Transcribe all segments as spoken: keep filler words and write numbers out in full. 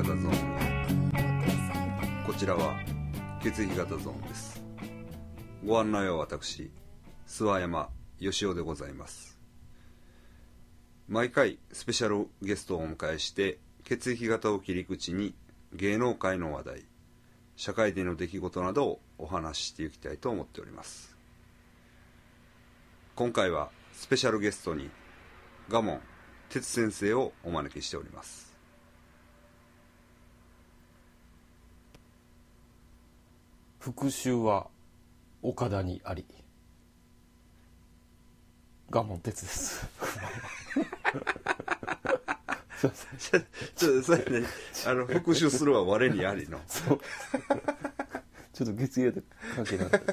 型ゾーン。こちらは血液型ゾーンです。ご案内は私諏訪山義雄でございます。毎回スペシャルゲストをお迎えして血液型を切り口に芸能界の話題、社会での出来事などをお話ししていきたいと思っております。今回はスペシャルゲストに賀門哲先生をお招きしております。 復讐は岡田にあり。賀門哲です。 すいません。ちょっとそれね、あの復讐するは我にありの。 そう。ちょっと月曜で関係なかった。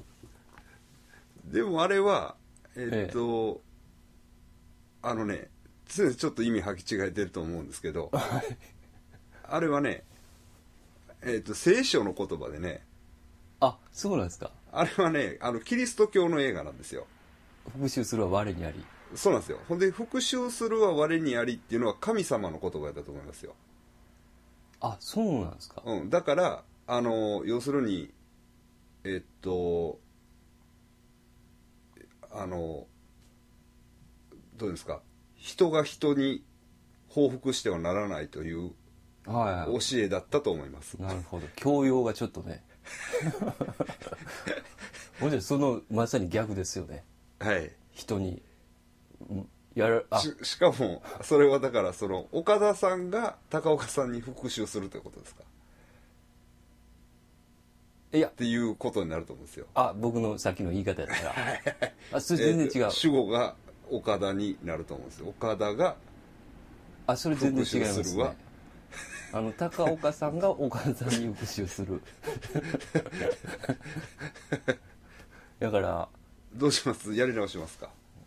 でもあれはえっと、ええ、あのね、ちょっと意味履き違えてると思うんですけど、あれはね、えっと聖書の言葉でね。 あ、そうなんですか。 あれはね、あのキリスト教の映画なんですよ。 復讐するは我にあり。 そうなんですよ。ほんで復讐するは我にありっていうのは神様の言葉だと思いますよ。 あ、そうなんですか。 うん、だからあの要するにえっとあのどうですか、人が人に報復してはならないという教えだったと思います。 はいはい、なるほど。教養がちょっとね。もちろんそのまさに逆ですよね。 はい。 人にやる。あし, しかもそれはだからその岡田さんが高岡さんに復讐するということですか。いやっていうことになると思うんですよ。 あ、僕のさっきの言い方やったらあ、それ全然違う、 えー、主語が岡田になると思うんですよ。岡田があ、それ全然違いますね。あの高岡さんが岡田さんに復讐するだからどうします？やり直しますか？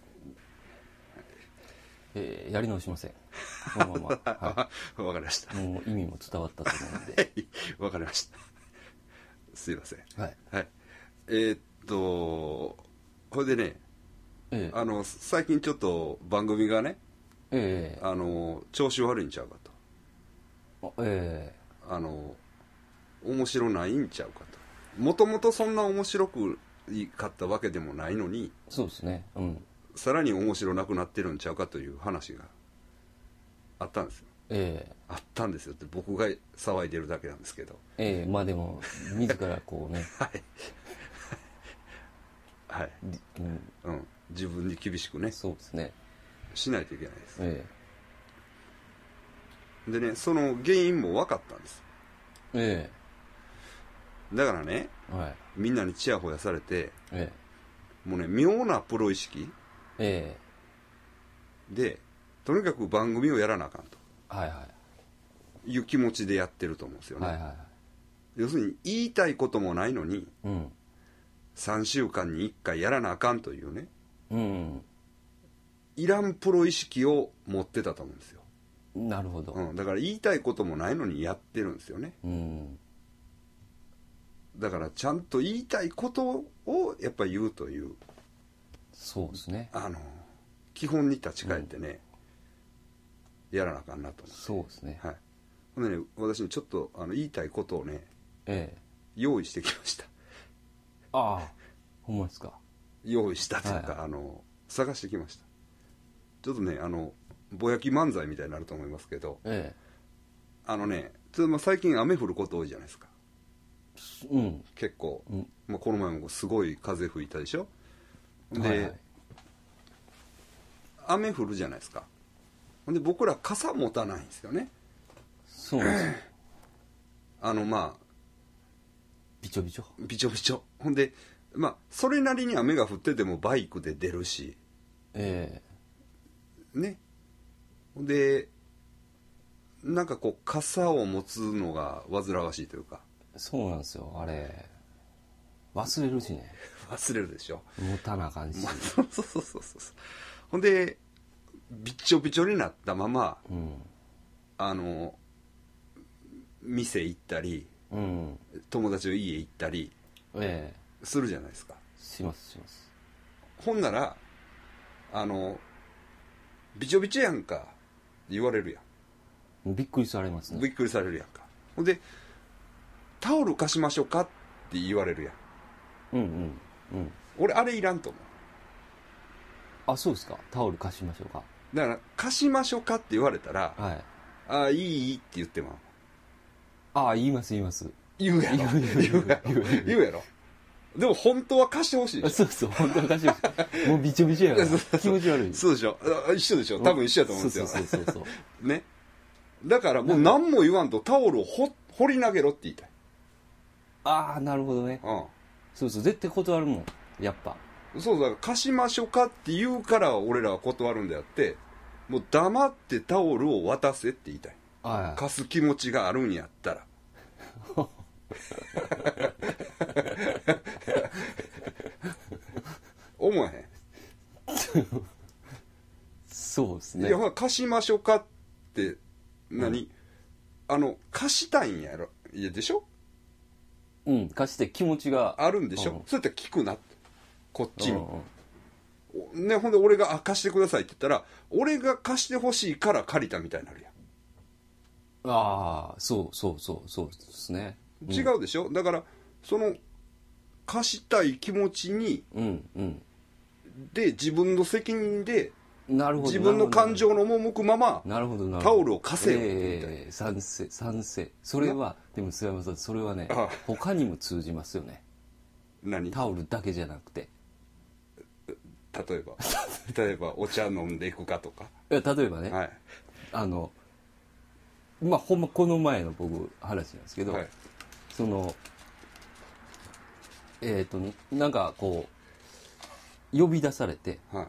えー、やり直しません。このまま、 はい、わかりました。 もう意味も伝わったと思うんで。 わかりました。すいません。 はい。 はい。えー、っとこれでね、えー、あの最近ちょっと番組がね、えー、あの調子悪いんちゃうかと。えー、あの面白ないんちゃうかと。もともとそんな面白くかったわけでもないのに、 そうですね、うん、 さらに面白なくなってるんちゃうかという話があったんですよ。えー、あったんですよって僕が騒いでるだけなんですけど、 えー、まあでも自らこうねはいはい、うんうん、自分に厳しくね、 そうですね、 しないといけないです。 えー、でね、その原因も分かったんです。えー、だからね、はい、みんなにチヤホヤされて、えー、もうね妙なプロ意識、えー、でとにかく番組をやらなあかんと、はいはい、いう気持ちでやってると思うんですよね。はいはいはい、要するに言いたいこともないのに、うん、さんしゅうかんにいっかいやらなあかんというね、うん、いらんプロ意識を持ってたと思うんですよ。 なるほど、 うん、だから言いたいこともないのにやってるんですよね。うん、だからちゃんと言いたいことをやっぱり言うという、 そうですね、 あの基本に立ち返ってね、うん、やらなあかんなと思って。 そうですね、 はい。ほんでね、私にちょっとあの言いたいことをね、ええ、用意してきました。 ああ、ほんまですか。 用意したというか、はい、あの探してきました。ちょっとね、あのぼやき漫才みたいになると思いますけど、ええ、あのね、ちょっとまあ最近雨降ること多いじゃないですか。うん、結構、うん、まあ、この前もすごい風吹いたでしょ。で、はいはい、雨降るじゃないですか。で僕ら傘持たないんですよね。 そうですね。 あのまあびちょびちょびちょびちょ。ほんでまあそれなりに雨が降っててもバイクで出るし、ええー、ね。でなんかこう傘を持つのが煩わしいというか。 そうなんですよ。あれ忘れるしね。 忘れるでしょ。 持たなあかんし、 まあ、そうそうそうそうそう。ほんでびっちょびちょになったまま、うん、あの店行ったり、うん、友達の家行ったりするじゃないですか。 ええ、しますします。 ほんならあのびちょびちょやんかって言われるやん。 びっくりされますね。 びっくりされるやんか。ほんでタオル貸しましょうかって言われるやん。 うんうんうん。 俺あれいらんと思う。 あ、そうですか。タオル貸しましょうか。 だから貸しましょうかって言われたら、 はい、 ああいいいいって言ってまう。 ああ言います言います。 言うやろ言うやろ言うやろ。でも本当は貸してほしいでしょ。 そうそう、本当は貸してほしい。もうびちょびちょやから気持ち悪い。 そうでしょ。一緒でしょ。多分一緒やと思うんですよ。 そうそうそうそうね。だからもう何も言わんとタオルをほ掘り投げろって言いたい。 ああなるほどね。うん。そうそう、絶対断るもんやっぱ。 そうだから貸しましょうかって言うから俺らは断るんであって、もう黙ってタオルを渡せって言いたい。はい、貸す気持ちがあるんやったら。思わへん。 そうですね。 いや貸しましょうかって何、うん、あの貸したいんやろ。いやでしょ。 うん貸して気持ちがあるんでしょ、うん、そうやったら聞くなってこっちも、うんうん、ね、ほんで俺があ貸してくださいって言ったら俺が貸してほしいから借りたみたいになるやん。 ああそうそうそうそうですね、 うん、違うでしょ。だからその貸したい気持ちに、うんうん、で自分の責任でなるほど自分の感情の赴くままなるほどタオルを貸せよってみたいな、 えー、賛成賛成。それはでも須山さんそれはねああ他にも通じますよね。 何タオルだけじゃなくて例えば例えばお茶飲んでいくかとか。 いや例えばね、はい、あのまあほんまこの前の僕話なんですけど、はい、そのえっ、ー、となんかこう呼び出されて、はい、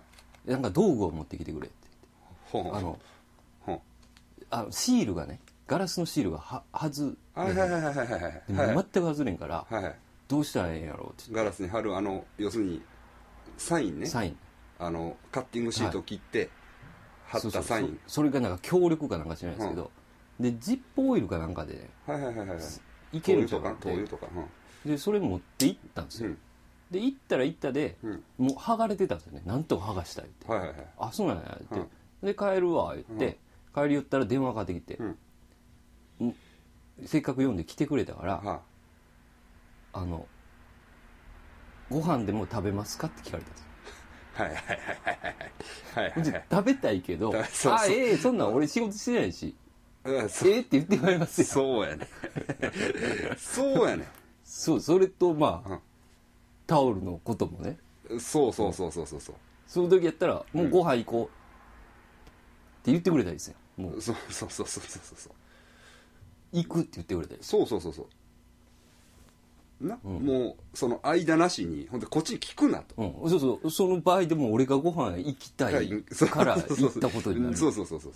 なんか道具を持ってきてくれって言って、あのあのシールがねガラスのシールがは外れ全く外れんから、はいはい、どうしたらええんやろうってガラスに貼るあの要するにサインね。サインあのカッティングシートを切って、はい、貼ったサイン。 そ, そ, それがなんか強力かなんか知らないですけど、うん、でジップオイルかなんかで、ね、 はいはいはいはいいけるんじゃなくて灯油とか、 うん、でそれ持って行ったんですよ、うん、で行ったら行ったで、うん、もう剥がれてたんですよね。なんとか剥がしたいって、はいはいはい、あそうなんやって、うん、で帰るわ言って、うん、帰り寄ったら電話かかってきて、うん、せっかく読んで来てくれたから、はあ、あのご飯でも食べますかって聞かれたんですよ。はいはいはいはいはいはい。食べたいけど、そうそうあええー、そんなん俺仕事してないし、ええー、って言ってもらいますよ。 そうやね。そうやね。 そうそれとまあ、うん、タオルのこともね。 そうそうそうそうそうそう。 その時やったらもうご飯行こうって言ってくれたりですよ。もうそうそうそうそうそうそう。 行くって言ってくれたり。 そうそうそうそう。な、うん、もうその間なしにほんでこっちに聞くなと、 うん、そうそうその場合でも俺がご飯行きたいから行ったことになる。 そうそうそうそう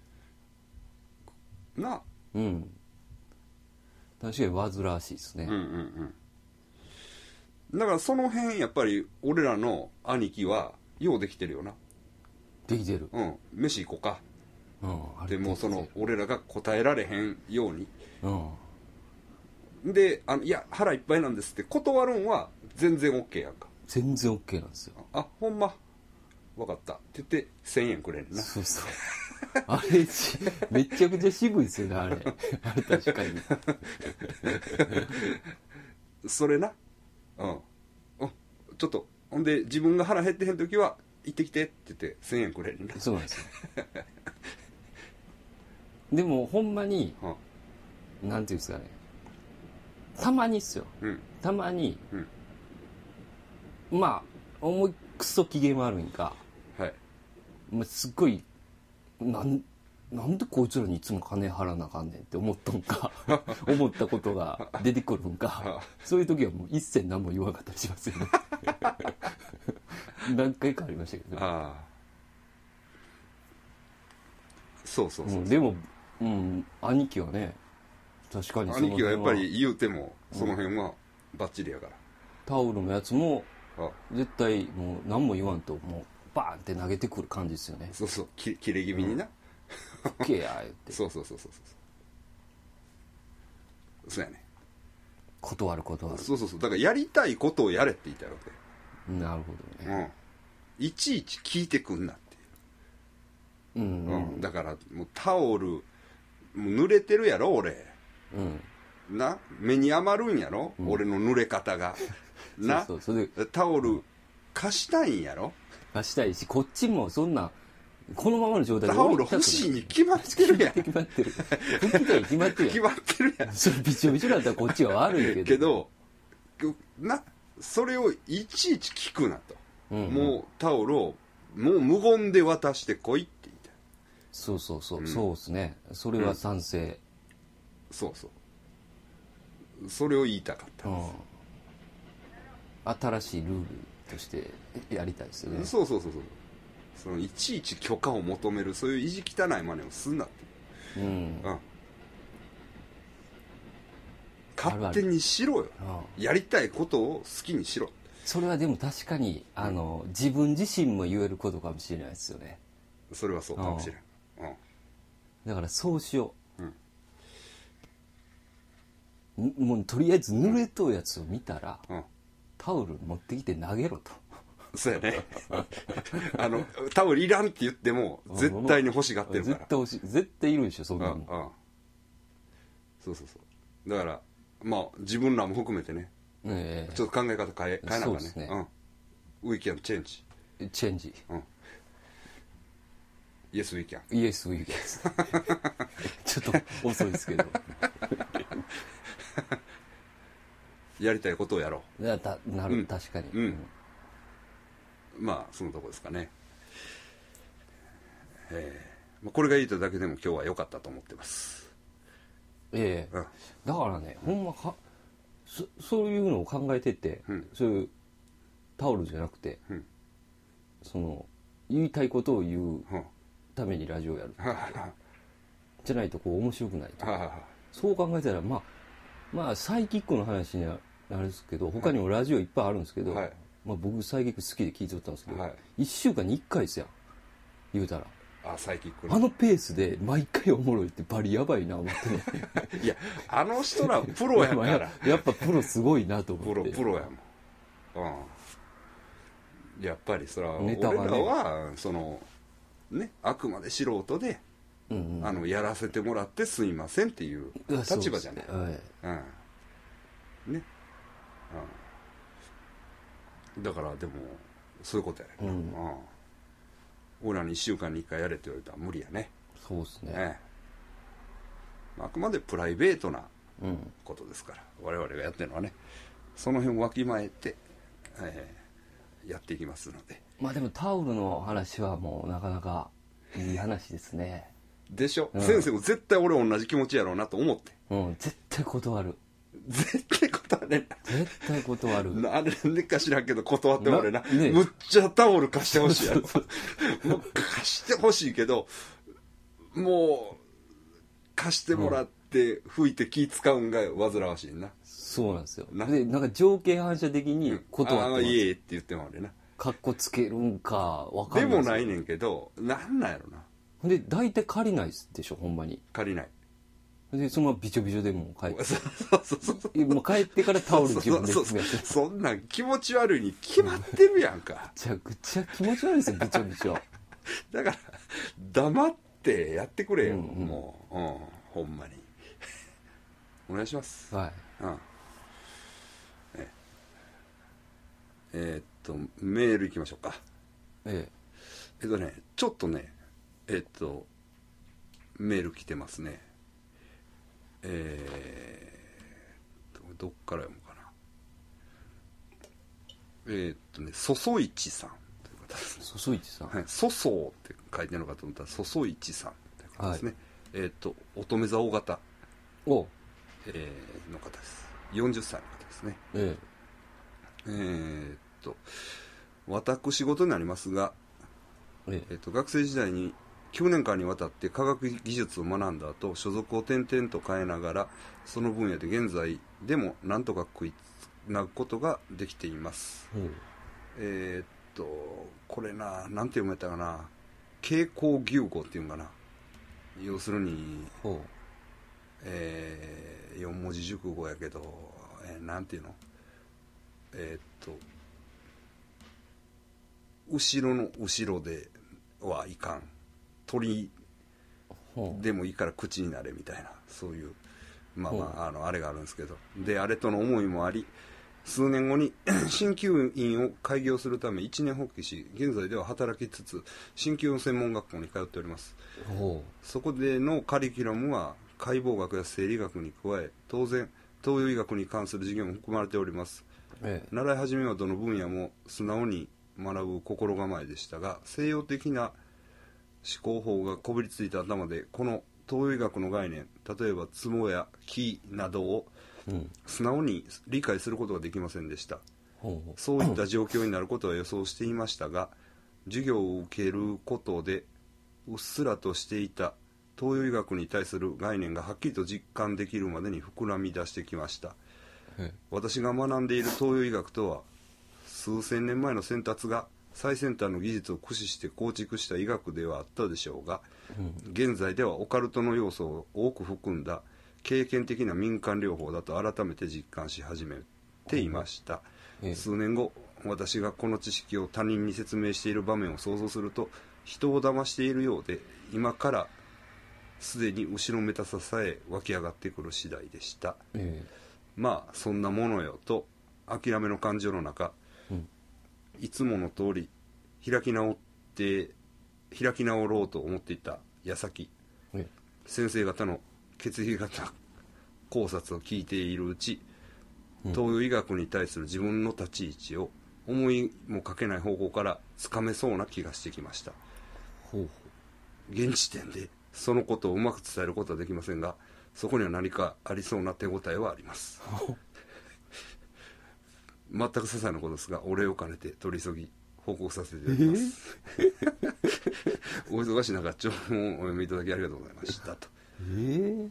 そうな。 うん確かに煩わしいですね。うんうんうん。だからその辺やっぱり俺らの兄貴はようできてるよな。 できてる。 うん飯行こうか、うん、でもその俺らが答えられへんように、うんであのいや腹いっぱいなんですって断るんは全然 OK やんか。 全然 OK なんですよ。 あほんま分かったって言ってせんえんくれんな。 そうそうあれめちゃくちゃ渋いですよねあれあれ確かにそれなうんちょっとほんで自分が腹減ってへん時は行ってきてって言ってせんえんくれるな。 そうなんですよでもほんまに、うん、なんていうんですかねたまにっすよ、うん、たまに、うん、まあ思いくそ機嫌悪いんか、はいまあ、すっごいなんなんでこいつらにいつも金払わなあかんねんって思っとんか思ったことが出てくるんかそういう時はもう一切何も言わなかったりしますよね何回かありましたけど、ね、あそうそうそうそう、 うん、でも、うん、兄貴はね確かにその兄貴はやっぱり言うてもその辺はバッチリやから、うん、 タオルのやつも絶対もう何も言わんともうバーンって投げてくる感じですよね。 そうそうき切れ気味にな、 うん、けや言ってそうそうそうそうそうそうやね断る断るそうそうそうだからやりたいことをやれって言いたいわけ。 なるほどね、 うん、いちいち聞いてくんなっていう、うん、うんうん、だからもうタオルもう濡れてるやろ俺、うん、な目に余るんやろ、うん、俺の濡れ方がなそうそうそれでタオル貸したいんやろ、 貸したいし、こっちもそんなこのままの状態でタオル欲しいに決まってるやん決まってる拭きたいに決まってるやん決まってるやんそれびちょびちょだったらこっちは悪いけどけどな、それをいちいち聞くなと、うんうん、もうタオルをもう無言で渡してこいって言いたい。 そうそうそう、うん、そうですね、それは賛成、うん、 そうそうそれを言いたかったんです、 うん、新しいルールとしてやりたいですよね。 そうそうそうそう、そのいちいち許可を求めるそういう意地汚い真似をすんなって、うん、うん、勝手にしろよ、やりたいことを好きにしろ。 それはでも確かにあの、うん、自分自身も言えることかもしれないですよね。 それはそうかもしれん、うん、 だからそうしよう、うん、もうとりあえず濡れとうやつを見たら、うん、タオル持ってきて投げろと。 そうやねあのタオルいらんって言っても絶対に欲しがってるから、 絶対欲しい、絶対いるでしょそんなの、うんうん、 そうそうそうだからまあ自分らも含めてね、えー、ちょっと考え方変え変えながらね、ね、うん、We can change チェンジ、うん、 Yes we can Yes we can ちょっと遅いですけどやりたいことをやろう。やたなる、うん、確かに、うん、 まあそのとこですかね、えー、これが言いただけでも今日は良かったと思ってます。 ええ、うん、だからね、ほんまかそそういうのを考えてて、うん、そういうタオルじゃなくて、うん、その言いたいことを言うためにラジオをやる、うん、じゃないとこう面白くないとそう考えたらまあまあサイキックの話にはなるんですけど、他にもラジオいっぱいあるんですけど、はい、まあ、僕サイキック好きで聞いておったんですけど、はい、いっしゅうかんにいっかいですやん言うたら。 あ, サイキックあのペースで毎回おもろいってバリやばいな思ってねいやあの人らプロやからや, やっぱプロすごいなと思って。 プロプロやもん、うん、やっぱりそれは俺らはそのねあくまで素人で、うんうん、あのやらせてもらってすいませんっていう立場じゃない、はい、うんね、うん、だからでもそういうことやね、うん、うん、俺らにいっしゅうかんにいっかいやれって言われたら無理やね。 そうですね、 ね、あくまでプライベートなことですから、うん、我々がやってるのはねその辺をわきまえて、えー、やっていきますので。 まあでもタオルの話はもうなかなかいい話ですねでしょ、うん、先生も絶対俺同じ気持ちやろうなと思って、 うん、絶対断る絶対断れない絶対断るなんでか知らんけど断っても俺な、ね、むっちゃタオル貸してほしいやろもう貸してほしいけどもう貸してもらって拭いて気使うんが煩わしいな。 そうなんですよ。なでなんか条件反射的に断ってます、うん、ああいえって言っても俺なかっこつけるんかわかんないでもないねんけどなんなんやろな。 で大体借りないでしょほんまに。 借りないでそのままびちょびちょでも帰ってそうそうそうそうもう帰ってからタオル自分でそうそうそうそんなん気持ち悪いに決まってるやんかめちゃくちゃ気持ち悪いですよびちょびちょだから黙ってやってくれよ、うんうん、もう、うん、ほんまにお願いします。 はい、うん、 ええー、っとメールいきましょうか。えええっとねちょっとねえっとメール来てますね。えー、どっから読むかな。えー、っとねそそいちさんという方ですね。 そそいちさん、 はい、そそうって書いてるのかと思ったらそそいちさんという方ですね、はい、えー、っと乙女座大型お、 えー、の方です。よんじゅっさいの方ですね。えー、えー、っと私事になりますが、えー、っと学生時代にきゅうねんかんにわたって科学技術を学んだ後所属を転々と変えながらその分野で現在でもなんとか食いつなぐことができています、うん、えー、っとこれななんて読めたかな傾向牛語っていうんかな要するに、うん、えー、よん文字熟語やけど、えー、なんていうのえー、っと後ろの後ろではいかん鳥でもいいから口になれみたいな、そういうまあまあ、あのあれがあるんですけど、であれとの思いもあり、数年後に鍼灸院を開業するため一年発起し、現在では働きつつ鍼灸専門学校に通っております。そこでのカリキュラムは解剖学や生理学に加え、当然東洋医学に関する授業も含まれております、ええ、習い始めはどの分野も素直に学ぶ心構えでしたが、西洋的な思考法がこびりついた頭でこの東洋医学の概念、例えばツボや気などを素直に理解することができませんでした、うん、そういった状況になることは予想していましたが、授業を受けることでうっすらとしていた東洋医学に対する概念がはっきりと実感できるまでに膨らみ出してきました、うん、私が学んでいる東洋医学とは数千年前の先達が最先端の技術を駆使して構築した医学ではあったでしょうが、うん、現在ではオカルトの要素を多く含んだ経験的な民間療法だと改めて実感し始めていました、うん、数年後、私がこの知識を他人に説明している場面を想像すると、人を騙しているようで、今からすでに後ろめたささえ湧き上がってくる次第でした、うん、まあそんなものよと諦めの感情の中、うん、いつもの通り開き直って開き直ろうと思っていた矢先、うん、先生方の血液型考察を聞いているうち、うん、東洋医学に対する自分の立ち位置を思いもかけない方向からつかめそうな気がしてきました。ほうほう、現時点でそのことをうまく伝えることはできませんが、そこには何かありそうな手応えはあります全く些細なことですが、お礼を兼ねて取り急ぎ報告させていただきます、えー、お忙しい中長文をお読みいただきありがとうございましたと、えー、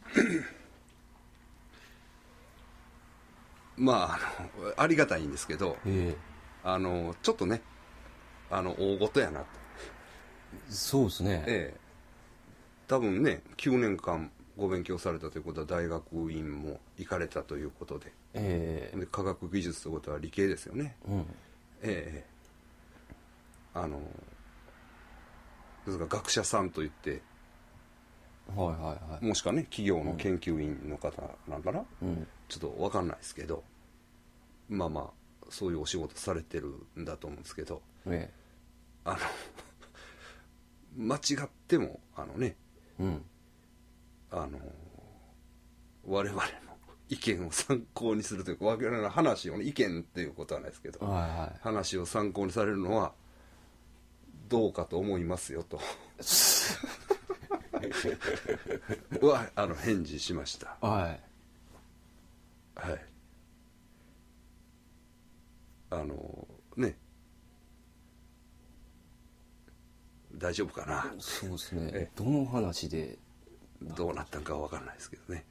まあ、あのありがたいんですけど、えー、あのちょっとね、あの大事やなと。 そうですね、ええ、 多分ねきゅうねんかんご勉強されたということは大学院も行かれたということで、えー、で科学技術ということは理系ですよね、うん、ええ、あのですから学者さんといって、はいはいはい、もしくはね企業の研究員の方なんかな、うん、ちょっと分かんないですけど、まあまあそういうお仕事されてるんだと思うんですけど、ええ、あの間違ってもあのね、うん、あの我々の意見を参考にするというか、我々の話を、ね、意見っていうことはないですけど、はいはい、話を参考にされるのはどうかと思いますよとはあの返事しました。はいはい、あのね、大丈夫かな。 そうですね、どの話でどうなったんかは分からないですけどね。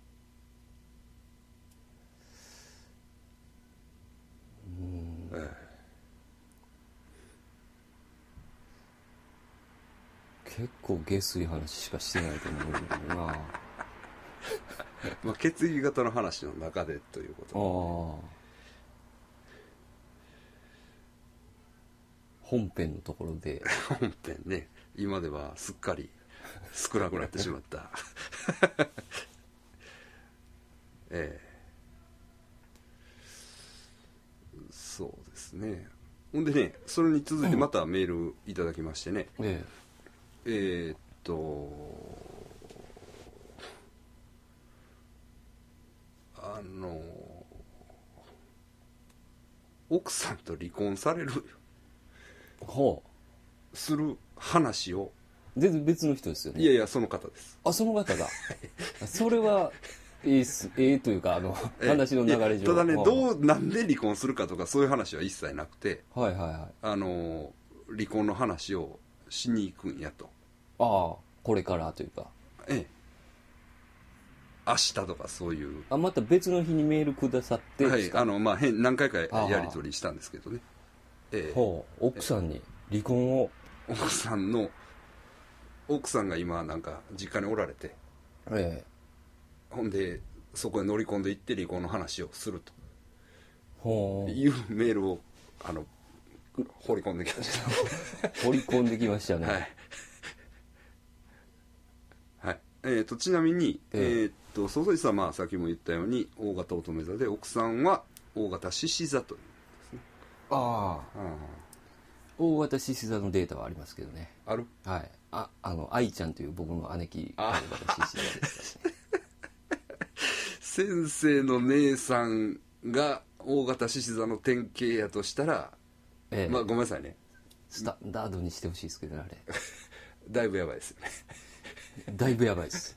うん、ええ、結構下水話しかしてないと思うんだけどなまあ血液型の話の中でということで、あ本編のところで本編ね、今ではすっかり少なくなってしまったええ、そうですね。ほんでね、それに続いてまたメールいただきましてね、うん、えええー、っとあの奥さんと離婚されるほうする話を、 全然別の人ですよね。 いやいや、その方です。 あ、その方だそれはええすええというか、あの話の流れ上、 ただね、どうなんで離婚するかとかそういう話は一切なくて、 はいはいはい、 あの離婚の話をしに行くんやと。 ああ、これからというか、ええ、 明日とかそういう。 あ、また別の日にメールくださって、 はい、あのまあ変何回かやり取りしたんですけどね。 ええ、ほう、奥さんに離婚を、 ええ、奥さんの奥さんが今なんか実家におられて、ええ、ほんでそこへ乗り込んでいって離婚の話をするとほういうメールをあの放り込んできました放り込んできましたね。 はい、 えー、とちなみに、えー、っと総帥さんはまあさっきも言ったように大型乙女座で、奥さんは大型獅子座というですね。 ああ、大型獅子座のデータはありますけどね。 ある？ はい。あ、あの愛ちゃんという僕の姉貴大型獅子座ですからね。 先生の姉さんが大型獅子座の典型やとしたら、ええ、まあごめんなさいね、 スタンダードにしてほしいですけどね、あれだいぶやばいですよねだいぶやばいです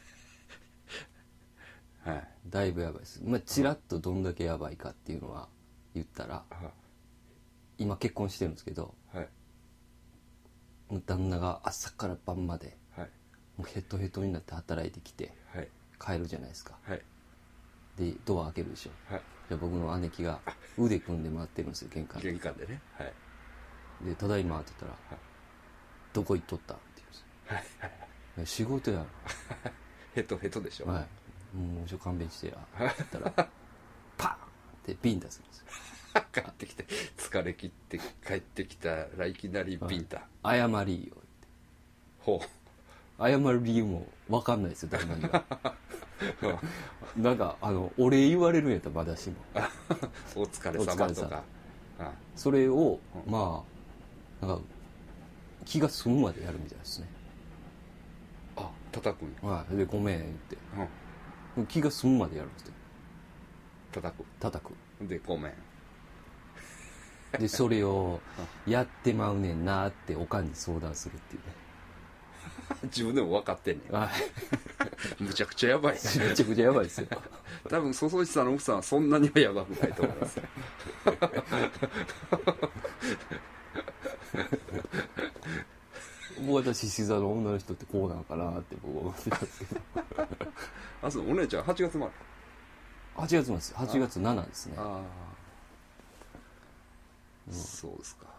はい、 だいぶやばいです。まあちらっとどんだけやばいかっていうのは言ったら、今結婚してるんですけど、はい、もう旦那が朝から晩まで、はい、もうヘトヘトになって働いてきて、はい、帰るじゃないですか、はい、でドア開けるでしょ、はい、じゃあ僕の姉貴が腕組んで回ってるんですよ、玄関で。 玄関でね、はい、 でただいまって言ったら、はい、どこ行っとったって言うんですよ、はいはい、仕事やろヘトヘトでしょ、 はい、もうちょ勘弁してやって言ったらパーンってビンタするんですよ帰ってきて疲れ切って帰ってきたらいきなりビンタ、 はい、謝りよって。 ほう、 謝る理由も分かんないですよ、旦那にはなんかあのお礼言われるんやったらまだしもお疲れ様とか、 それを、うん、まあなんか気が済むまでやるみたいですね。 あ、叩くんや、 はい、でごめん言って、うん、気が済むまでやるんですよ。 叩く叩くでごめんでそれをやってまうねんなっておかんに相談するっていうね自分でも分かってんねん、はい、むちゃくちゃやばい、ね、 めちゃくちゃやばいですよ多分そそちさんの奥さんはそんなにはやばくないと思います僕は獅子座の女の人ってこうなのかなって僕は思ってたんですけどあ、そう、お姉ちゃんはちがつ生まれ。 はちがつ生まれです。はちがつななですね。 ああ、うん、そうですか。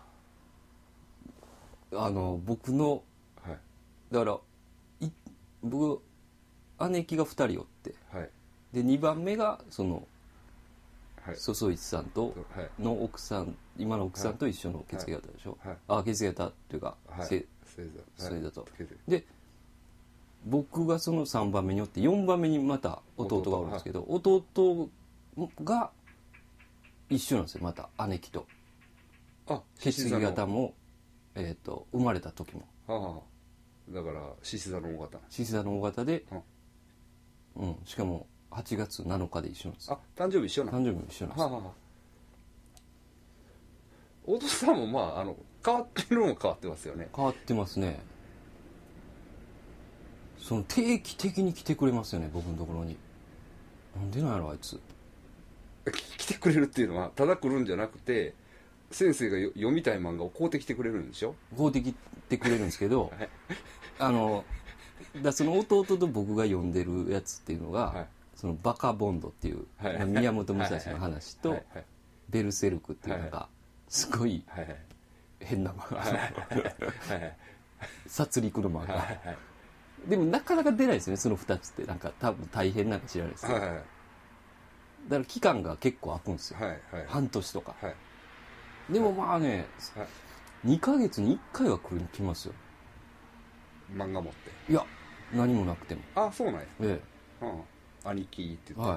あの僕の、はい、だからい僕姉貴がふたりおって、はい、でにばんめがそのそそいちさんとの奥さん、今の奥さんと一緒の血液型でしょ、はい、あ血液型っていうか、はい、星座と、で僕がそのさんばんめにおってよんばんめにまた弟がおるんですけど、弟が一緒なんですよ、また姉貴と。あ、血液型も、えー、と生まれた時も、 はあ、だから獅子座の大型獅子座の大型で、うん、しかもはちがつなのかで一緒なんです。 あ、誕生日一緒なん誕生日も一緒なんです。はあはあ、 弟さんもまああの変わってるのも変わってますよね。 変わってますね。その定期的に来てくれますよね、僕のところに。なんでなんやろあいつ。 来てくれるっていうのはただ来るんじゃなくて、先生が読みたい漫画を買うてきてくれるんでしょ。 買うてきてくれるんですけど、はい、あのだその弟と僕が読んでるやつっていうのが、はい、そのバカボンドっていう、はい、宮本武蔵の話と、はいはい、ベルセルクっていうのがすごい変な漫画、殺戮の漫画、はいはい、でもなかなか出ないですよね、そのふたつって。なんか多分大変なんか知らないですけど、はいはい、だから期間が結構空くんですよ、はいはい、半年とか、はい、でもまあね、はい、にかげつにいっかいは来る来ますよ、 漫画持って。 いや何もなくても。 あ、そうなんや。 ええ、うん、兄貴って言って、はい、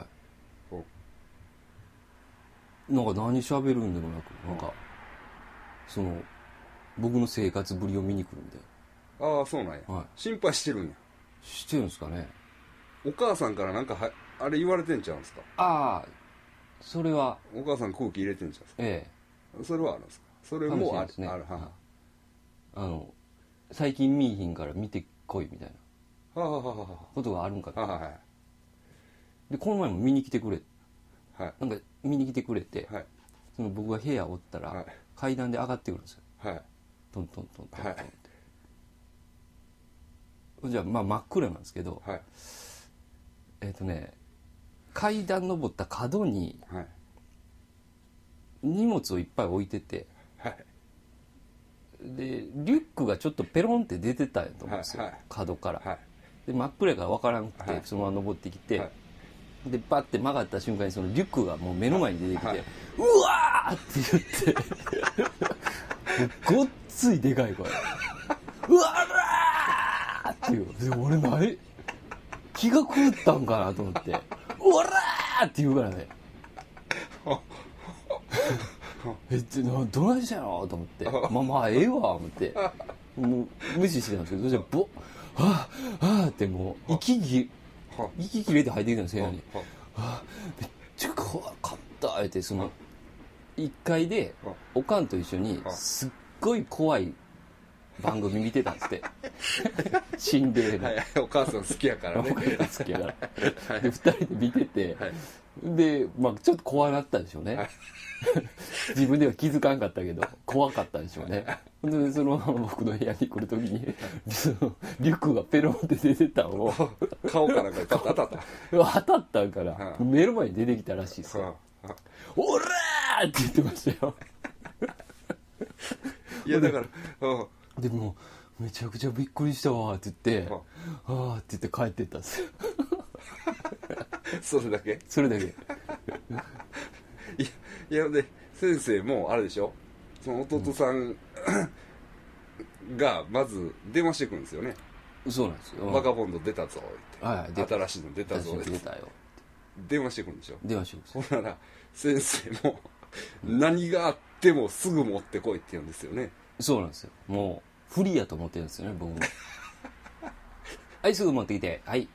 なんか何喋るんでもなく、なんかその僕の生活ぶりを見に来るみたいな。ああ、そうなんや、はい、心配してるんや。 してるんですかね。 お母さんからなんかはあれ言われてんちゃうんですか。 ああ、それはお母さん空気入れてんちゃうんですか。 ええ、 それはあるんですか。それもある、ね、あるはあの最近見いひんから見てこいみたいなことがあるんかな。はははでこの前も見に来てくれ、はい、なんか見に来てくれて、はい、その僕が部屋おったら、はい、階段で上がってくるんですよ、はい、トントントントントンって、はい、じゃあまあ真っ暗なんですけど、はい、えっとね階段登った角に荷物をいっぱい置いてて、はい、でリュックがちょっとペロンって出てたんやと思うんですよ、はいはい、角から、はい、で真っ暗から分からんくて、はい、そのまま登ってきて、はい、でバッて曲がった瞬間にそのリュックがもう目の前に出てきて、はいはい、うわーって言ってごっついでかい声うわーっていうで俺何気が狂ったんかなと思って「おらー!」って言うからねえってどないしたのと思ってまあまあええわ思ってもう無視してたんですけどそしたらボッはぁはぁってもう息切息切れて入ってきたんですよ部屋にはぁめっちゃ怖かったってそのいっかいでおかんと一緒にすっごい怖い番組見てたんですって心霊の、はい、 お母さん好きやからねお母さん好きやからでふたりで見てて、はい、でまあちょっと怖なったでしょうね、はい、自分では気づかんかったけど怖かったでしょうねでそのまま僕の部屋に来るときにそのリュックがペロンって出てたのを顔かなんかに当たった当たったんから、はあ、目の前に出てきたらしいですよ、はあはあ、おらーって言ってましたよいやだから、 うん、でもめちゃくちゃびっくりしたわって言って、はあ、はあって言って帰ってったんですよそれだけそれだけいや、いやで先生もあれでしょその弟さん、うん、がまず電話してくるんですよね。 そうなんですよ。 バカボンド出たぞって、 はい、 新しいの出たぞって出たよ電話してくるんでしょ。 電話してくるんですほんなら先生も何があってもすぐ持ってこいって言うんですよね。 そうなんですよ。もう不利やと思ってるんですよね僕もはいすぐ持ってきてはい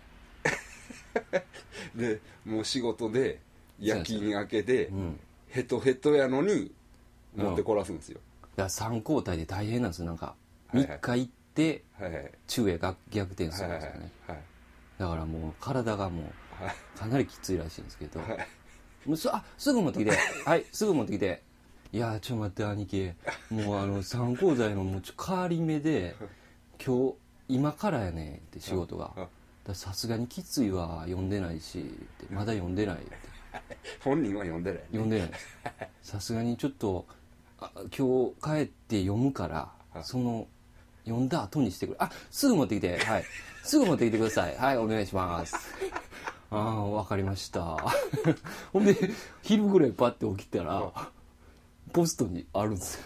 でもう仕事で夜勤明けで、うん、ヘトヘトやのに持ってこらすんですよ、 うん、だからさん交代で大変なんですよ。なんかみっか行って昼夜が逆転するんですよね、はいはいはい、だからもう体がもうかなりきついらしいんですけど、はい、もうすあすぐ持ってきてはいすぐ持ってきていやちょっと待って兄貴もうあのさん交代のもうちょ変わり目で今日今からやねんって仕事がさすがにきついわ読んでないしってまだ読んでないって本人は読んでない、ね、 読んでないさすがにちょっとあ今日帰って読むからその読んだ後にしてくれあすぐ持ってきてはいすぐ持ってきてくださいはいお願いしますああ分かりましたほんで昼ぐらいパッて起きたらポストにあるんですよ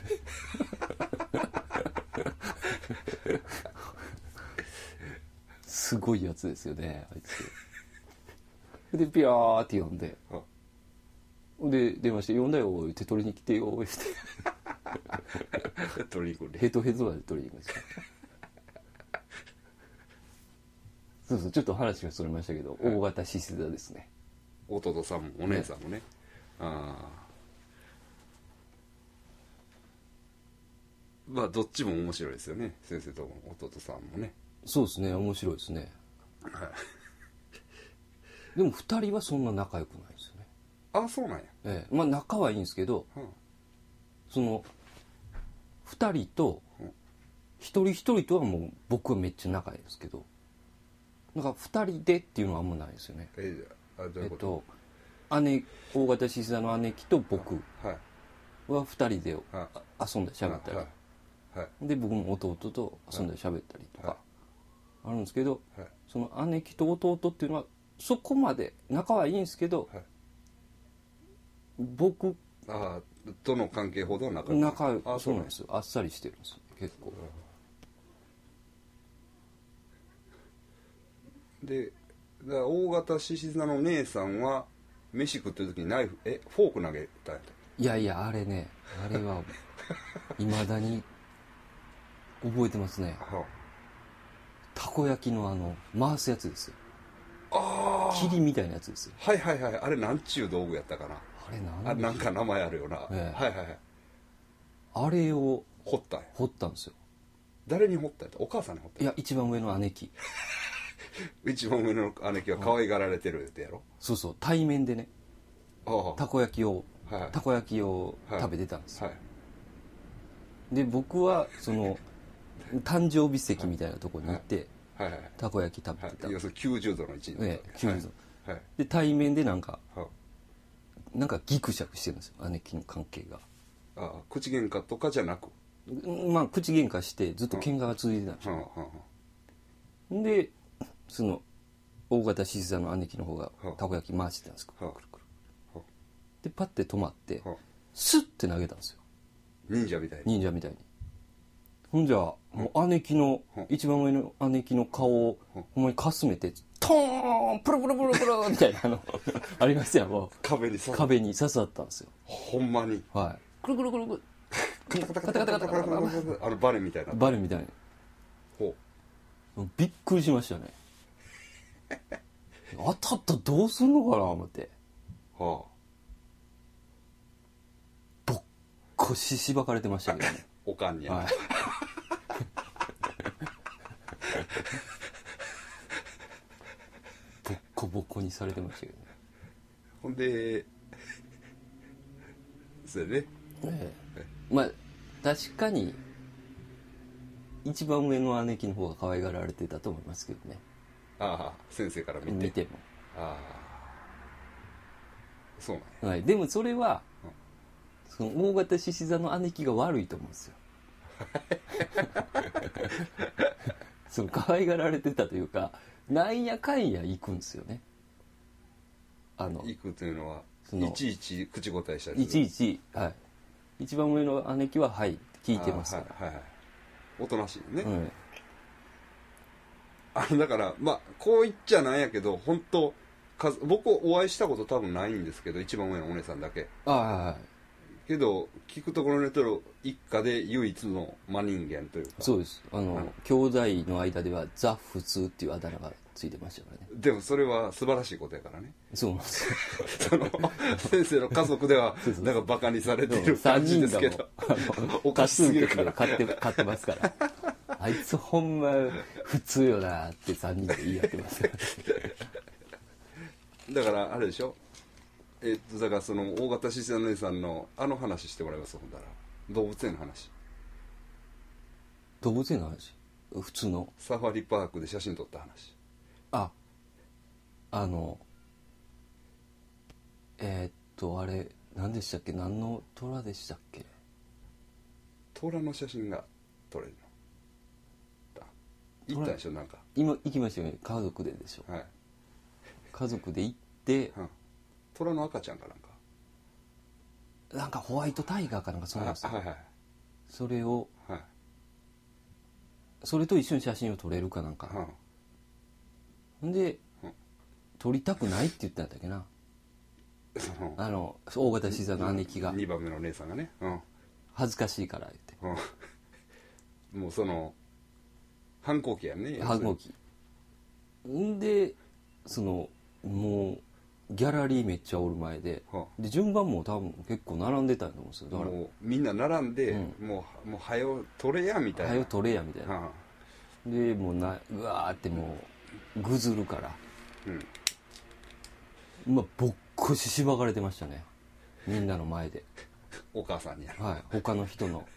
すごいやつですよねあいつでピヤーって読んでで電話して「読んだよ」って取りに来てよって取りに来るヘトヘトまで取りに行くんですよそうそうちょっと話がそれましたけど、はい、大型獅子座ですね。 弟さんもお姉さんもね、ねあまあどっちも面白いですよね先生とも弟さんもね。 そうですね面白いですねでもふたりはそんな仲良くないですよね。 あそうなんや、 ええ、まあ仲はいいんですけど、うん、そのふたりと一人一人とはもう僕はめっちゃ仲いいですけどなんかふたりでっていうのはあんまないですよね。 えー、あどういうこと？ えっと姉大型獅子座の姉貴と僕はふたりで遊んだり喋ったり、はいはい、で僕も弟と遊んだり喋ったりとかあるんですけど、はい、その姉貴と弟っていうのはそこまで仲はいいんですけど、はい、僕あとの関係ほど仲仲良くそうなんですよ。あっさりしてるんですよ結構。 でだから大型獅子座の姉さんは飯食ってる時にナイフえフォーク投げたんやと。 いやいやあれねあれはいまだに覚えてますねはあ、たこ焼きのあの回すやつですよ。ああ霧みたいなやつですよ。 はいはいはいあれなんちゅう道具やったかな。 あれなんあなんか名前あるよな、ええ、はいはいはいあれを掘ったんや。 掘ったんですよ。 誰に掘ったんやお母さんに掘ったんや。 いや一番上の姉貴一番上の姉貴は可愛がられてるってやろ。 そうそう対面でねたこ焼きを、はい、たこ焼きを食べてたんですよ、はいはい、で僕はその誕生日席みたいなところに行って、はいはいはい、たこ焼き食べてた、 はい、要するにきゅうじゅうどの位置に、 ね、きゅうじゅうど、はい、で対面でなんか、はい、なんかギクシャクしてるんですよ姉貴の関係が。 ああ口喧嘩とかじゃなくまあ口喧嘩してずっと喧嘩が続いてたんですよ、うんうん、でその大型獅子座の姉貴の方がたこ焼き回してたんですけど、はあ、くるくるでパッて止まって、はあ、スッて投げたんですよ忍者みたいに忍者みたいに。ほんじゃ、はあ、もう姉貴の、はあ、一番上の姉貴の顔を、はあ、ほんまにかすめてトトーンプルプルプルプルみたいなのありますよ。もう壁に刺壁に刺さったんですよ。 ほんまに。 はい。くるくるくるくる。 カタカタカタカタカタカタカタカタ、あのバレみたいな。 バレみたいな。 ほう。びっくりしましたね。当たったらどうすんのかな思って。はあ。ぼっこししばかれてましたけどね。 おかんにや、ね。はい。 ボッコボコにされてましたけどね。 ほんで、それね。 ええ。まあ確かに一番上の姉貴の方が可愛がられてたと思いますけどね。 ああ、先生から見て。 見ても。 ああ。そうなん、はい。でもそれは、うん、その大型獅子座の姉貴が悪いと思うんですよ。その可愛がられてたというか、なんやかんや行くんですよね。 あの行くというのは、いちいち口答えしたりする。いちいち、はい。一番上の姉貴ははいって聞いてますから。 はいはいはい。おとなしいね。うん、あのだからまあこう言っちゃなんやけど、本当僕お会いしたこと多分ないんですけど、一番上のお姉さんだけ。 ああ、はい。 けど聞くところによると一家で唯一の真人間というか。 そうです。あの、うん、兄弟の間ではザ普通っていうあだ名がついてましたからね。 でもそれは素晴らしいことやからね。 そうなんですよ。 その先生の家族ではなんかバカにされてる感じですけど、 おかしすぎるから買って買ってますから。あいつほんま普通よなってさんにんで言い合ってますから。 だからあれでしょ。えー、っとだからその大型獅子座の姉さんのあの話してもらいます。ほんだら動物園の話。 動物園の話。普通のサファリパークで写真撮った話。 あ、あのえー、っとあれ何でしたっけ、何の虎でしたっけ。 虎の写真が撮れるの。行ったでしょ。なんか今行きましたよね。家族ででしょ。はい。家族で行って、うん、 虎の赤ちゃんかなんかなんかホワイトタイガーかなんかそうなんですよ。はいはい。それを、はい、それと一緒に写真を撮れるかなんか、うん、で、うん、撮りたくないって言ったんだっけな。あの大型獅子座の姉貴がにばんめの姉さんがね、うん、 恥ずかしいから言って、 うん、もうその反抗期やね。 反抗期んで、そのもうギャラリーめっちゃおる前で、はあ、で順番も多分結構並んでたと思うんですよ。だからもうみんな並んで、うん、もうもう早よ取れやみたいな、 早よ取れやみたいな、はあ、でもうなうわーってもうぐずるから、うん、まあぼっこししばかれてましたね、みんなの前で。 お母さんにやる、 はい、他の人の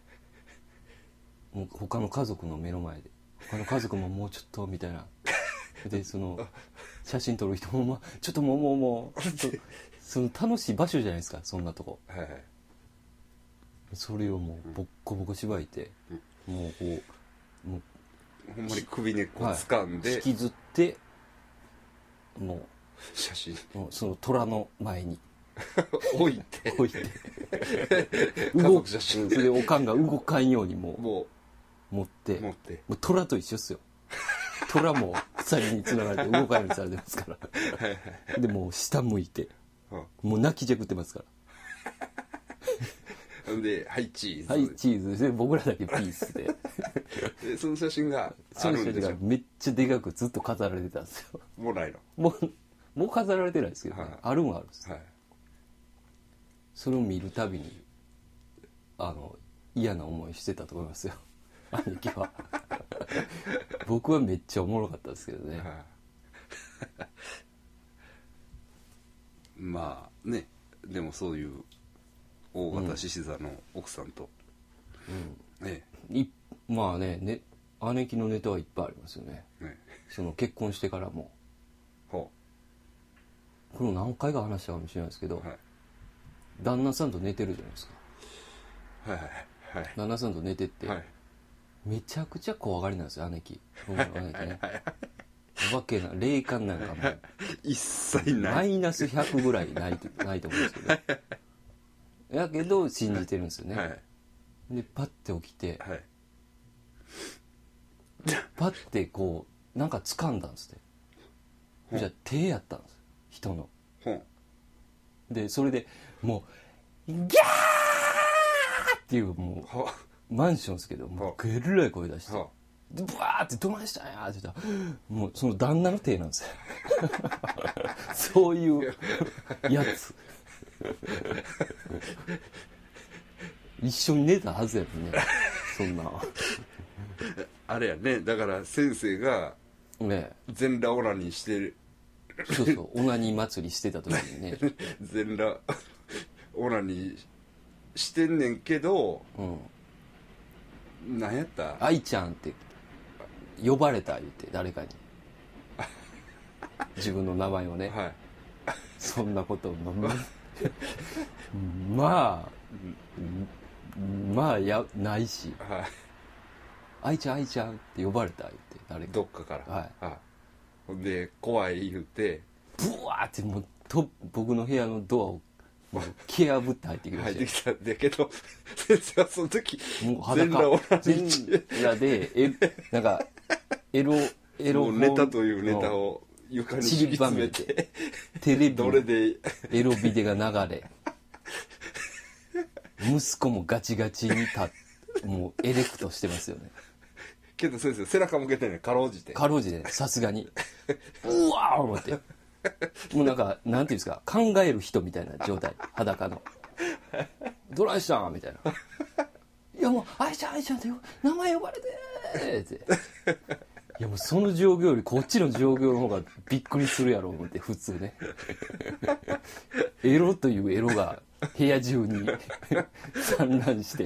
もう他の家族の目の前で、他の家族ももうちょっとみたいなで、その写真撮る人も、ま、ちょっともうもうもうちょっとその楽しい場所じゃないですか、そんなとこ、はいはい、それをもうボッコボコしばいて、うん、もうこうもうほんまに首根っこ掴んで、 はい、引きずってもう写真もうその虎の前に置いて置いて家族写真でおかんが動かんようにもう、もう持って持ってもう虎と一緒っすよ。虎も鎖に繋がれて動かんようにされてますからはい、はい、でもう下向いて、うん、もう泣きじゃくってますからではいチーズはいチーズで僕らだけピースででその写真がその写真がめっちゃでかくずっと飾られてたんですよ。 もうないのもうもう飾られてないですけど、ね、はい、あるんはあるんです、はい、それを見るたびにあの嫌な思いしてたと思いますよ兄貴は僕はめっちゃおもろかったですけどね、はあ、まあね、でもそういう大型獅子座の奥さんと、 うんうん、ね、いまあね、ね、姉貴のネタはいっぱいありますよ ね, ねその結婚してからもこれ何回か話したかもしれないですけど、はい、旦那さんと寝てるじゃないですか、はいはいはい、旦那さんと寝てって、はい、めちゃくちゃ怖がりなんですよ姉貴。僕の姉貴ねお化けな霊感なんかも一切ない、 マイナスひゃくぐらいないとないと思うんですけどやけど信じてるんですよね、はい、でパッて起きて、はい、パッてこうなんか掴んだんですね。 じゃあ手やったんです、人の。でそれでもうギャーっていうもうマンションですけどもうげらい声出してブワーってどないしたんやって言ったらもうその旦那の手なんですよそういうやつ一緒に寝たはずやのにねそんなあれやね、だから先生が全裸オナニーしてる、 ね、そうそうオナニー祭りしてた時にね全裸オナニーしてんねんけど、うん、何やった愛ちゃんって呼ばれた言って誰かに自分の名前をね、はい、そんなことまあまあやないし、はい、愛ちゃん愛ちゃんって呼ばれた言って誰かどっかから、 はいはい、ほんで怖い言うてブワーってもうと僕の部屋のドアをもう蹴破って入ってきました入ってきたんだけど先生はその時もう裸全裸でえなんかエロエロ本ネタというネタを床に敷き詰めてテレビどれでエロビデが流れ息子もガチガチに立ってもうエレクトしてますよね。 けど先生背中向けてねかろうじてかろうじてさすがにうわー思ってもうなんかなんていうんですか考える人みたいな状態裸のどないしたんみたいないやもう愛ちゃん愛ちゃんって名前呼ばれてっていやもうその状況よりこっちの状況の方がびっくりするやろ思って普通ねエロというエロが部屋中に散乱して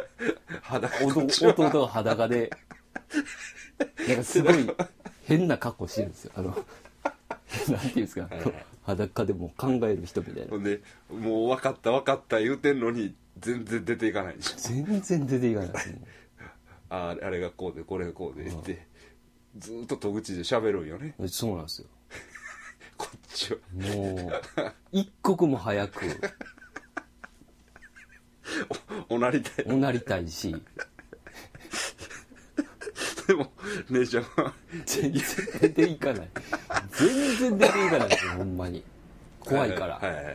弟が裸でなんかすごい変な格好してるんですよあのなんていうんですか、はいはい、裸でも考える人みたいな。 ほんでもう分かった分かった言うてんのに全然出ていかないでしょ。 全然出ていかないですねああれがこうでこれがこうで言って、うん、ずっと戸口で喋るんよね。 そうなんですよこっちはもう一刻も早くお, おなりたいおなりたいしでも姉ちゃんは全然出ていかない全然出ていかないですよほんまに怖いから、 はいはいはい、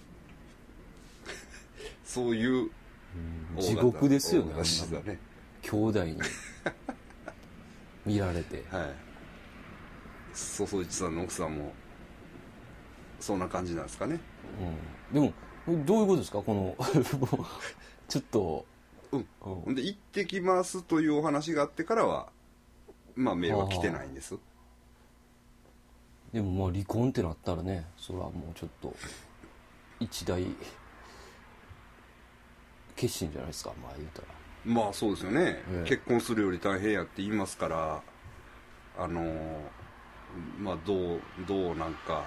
そういう地獄ですよね。あんなね兄弟に見られて、 はい、そそいちさんの奥さんもそんな感じなんですかね、 うん、でもどういうことですかこのちょっとうんうん、で行ってきますというお話があってからはまあメールは来てないんです。 でもまあ離婚ってなったらねそれはもうちょっと一大決心じゃないですかまあ言うたら。 まあそうですよね、ええ、結婚するより大変やって言いますからあのー、まあどうどうなんか、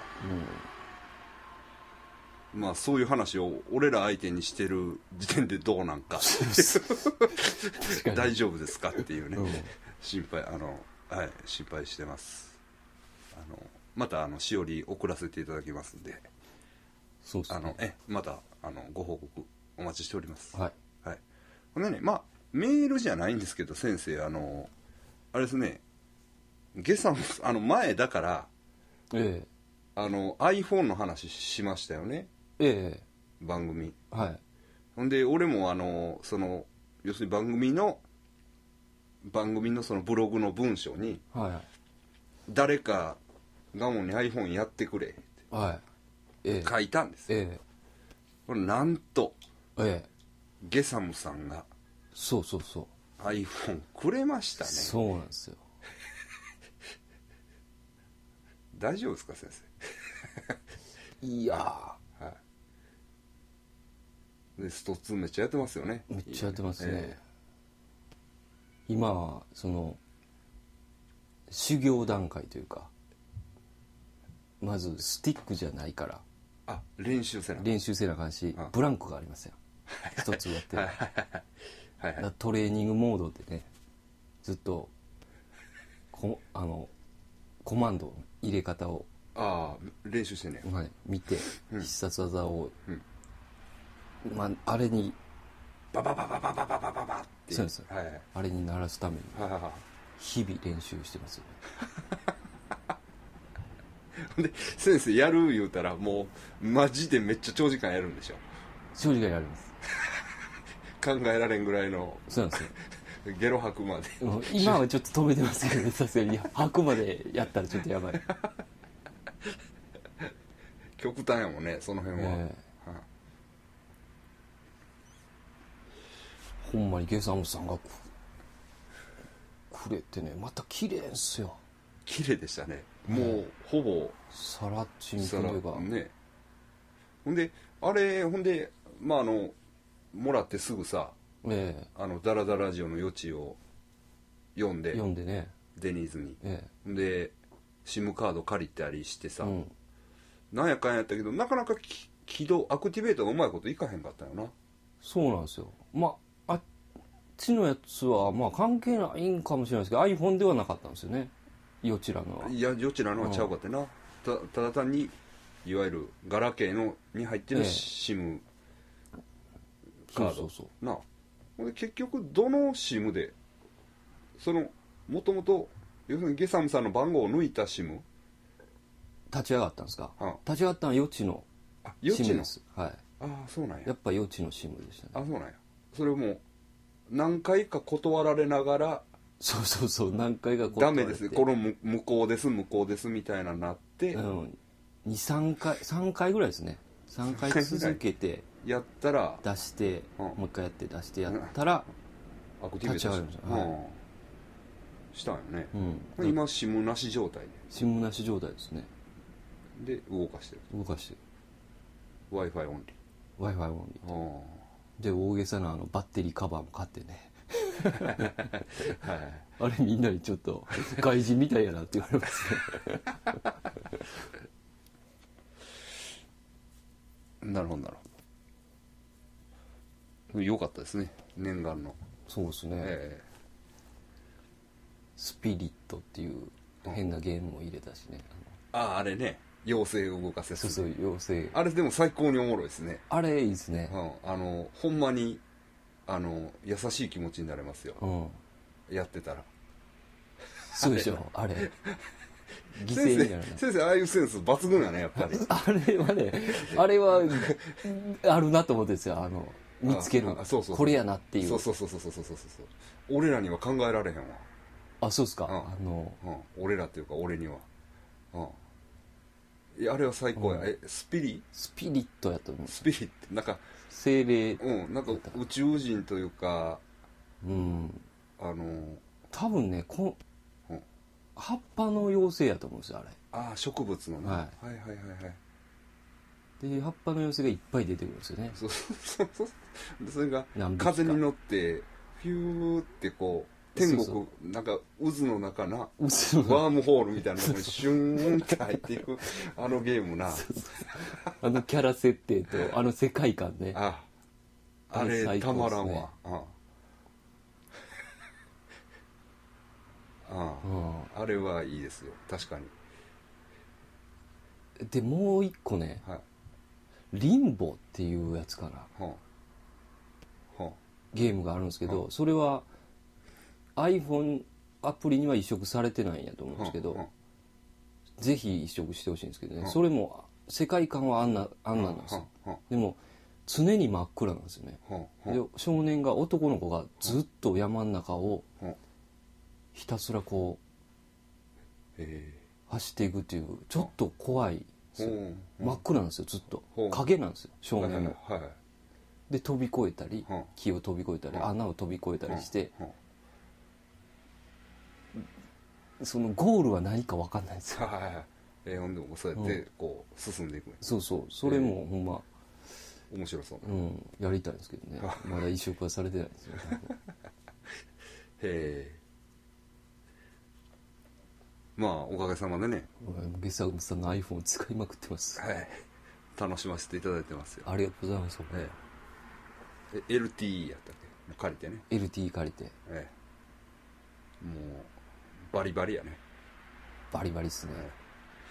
うん、まあそういう話を俺ら相手にしてる時点でどうなんか大丈夫ですかっていうね、うん、心配あのはい心配してます。あのまたあのしおり送らせていただきますんで、 そうですね、 あのえまたあのご報告お待ちしております。 はい、 はい、ほんでねまあメールじゃないんですけど先生あのあれですねゲさんあの前だから、ええ、あの iPhone の話しましたよね、 ええ、 番組、 はい、 ほんで俺もあのその要するに番組の番組のそのブログの文章に、はい、誰かガモに iPhone やってくれって、はいええ、書いたんですよ、ええ、これなんと、ええ、ゲサムさんがそうそうそう iPhone くれましたね。 そうなんですよ大丈夫ですか先生いやー、はい、 でストツーめっちゃやってますよね。 めっちゃやってますね、えー、今はその修行段階というかまずスティックじゃないからあ練習せな練習せなあかんし、ブランクがありますよ一つやってるはい、はい、トレーニングモードでねずっとこあのコマンドの入れ方をあ練習してね、 はい、見て、うん、必殺技を、うんまあ、あれにババババババババババってそうです、はいはい、あれに鳴らすために日々練習してますよねで先生やる言うたらもうマジでめっちゃ長時間やるんでしょ。 長時間やります。 考えられんぐらいの。 そうなんですよ。ゲロ吐くまで。 今はちょっと止めてますけどね、さすがに吐くまでやったらちょっとやばい。 極端やもんね、その辺は。えーはあ、 ほんまにゲサムさんがくれてね、また綺麗んすよ。 綺麗でしたね。もうほぼサラッチンというかね。ほんであれほんでまああのもらってすぐさ、ええ、あのダラダラジオの余地を読んで読んでね、 デニーズに、 ええ、で SIM カード借りたりしてさ、うん、なんやかんやったけどなかなか起動アクティベートがうまいこといかへんかったよな。 そうなんですよ。まああっちのやつはまあ関係ないんかもしれないですけど iPhone ではなかったんですよね、よちらのは。 いやよちらのはちゃうかってな、うん、た, ただ単にいわゆるガラケーのに入ってる SIM カード、そうそうそうな。で結局どの SIM でそのもともと要するにゲサムさんの番号を抜いた SIM 立ち上がったんですか、うん、立ち上がったのはよちの SIM です。はい、 ああそうなんや。 やっぱよちの SIM でしたね。 あそうなんや。それをもう何回か断られながら、 そうそうそう、何回か断られてダメですこの無効です無効ですみたいななって、うん、 にさんかいさんかいぐらいですね。さんかい続けてやったら出して、うん、もう一回やって出してやったら、 うん、アクティベートし立ち上がりました、はい、 したんよね、 うん、 今 SIM なし状態で SIM なし状態ですね。 で動かしてる動かしてる Wi-Fi オンリー Wi-Fi オンリーで大げさなあのバッテリーカバーも買ってねはい、あれみんなにちょっと外人みたいやなって言われますねなるほどなるほど。よかったですね念願の。 そうですね、えー、スピリットっていう変なゲームも入れたしね。 あああれね、妖精を動かせる、 そうそう、妖精。 あれでも最高におもろいですね。 あれいいですね、 うん、あのほんまにあの優しい気持ちになれますよ、うん、やってたら。 そうでしょあれ犠牲になるな。 先生ああいうセンス抜群やねやっぱり。 あれはね、あれはあるなと思ってんですよ。あの見つける、そうそう、これやなっていう。 そうそうそうそうそうそうそう。俺らには考えられへんわ。 あ、そうですか、うん、あの、うん、俺らっていうか俺には、うん、いやあれは最高や、うん、えスピリスピリットやと思う。 スピリットなんか精霊、 うん、なんか宇宙人というか、 うん、 あの多分ねこ、うん、葉っぱの妖精やと思うんですよあれ。 ああ植物のね、はい、はいはいはいはい。 で葉っぱの妖精がいっぱい出てくるんですよね。 そうそうそう。それが風に乗ってフューってこう天国、そうそうなんか渦の中なワームホールみたいなところにシューンって入っていくあのゲームな。そうそうあのキャラ設定とあの世界観ね。 ああれ、あれたまらんわ。ああ、ああれはいいですよ確かに。 でもう一個ね、はい、リンボっていうやつかな、はあはあ、ゲームがあるんですけど、はあ、それは iPhone アプリには移植されてないんやと思うんですけど、はあ、ぜひ移植してほしいんですけどね、はあ、それも世界観はあんなあんなんですよ、はあはあ、でも常に真っ暗なんですよね、はあはあ、で少年が男の子がずっと山の中をひたすらこう、えー走っていくっていうちょっと怖い、真っ暗なんですよずっと。影なんですよ少年も、はいはい、で飛び越えたり、木を飛び越えたり、穴を飛び越えたりして、そのゴールは何か分かんないんですよ。はいはいはい。 えー、ほんでもそうやってこう進んでいく、ね、 そうそう、それもほんま面白そう、 うん、やりたいんですけどねまだ移植はされてないんですよへえ。まあおかげさまでね、 ゲサウムさんの iPhone を使いまくってます。 はい、楽しませていただいてますよ。 ありがとうございます。ええ、エルティー やったっけ、借りてね。 エルティー 借りて、ええ、もうバリバリやね。 バリバリっすね、え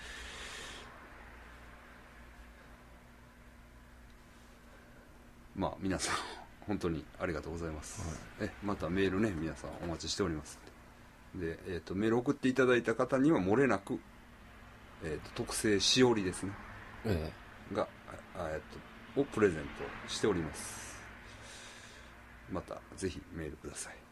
え、まあ皆さん本当にありがとうございます、はい、えまたメールね皆さんお待ちしております。で、えー、とメール送っていただいた方には漏れなくえー、と特製しおりですね、ええ、が、えー、とをプレゼントしております。またぜひメールください。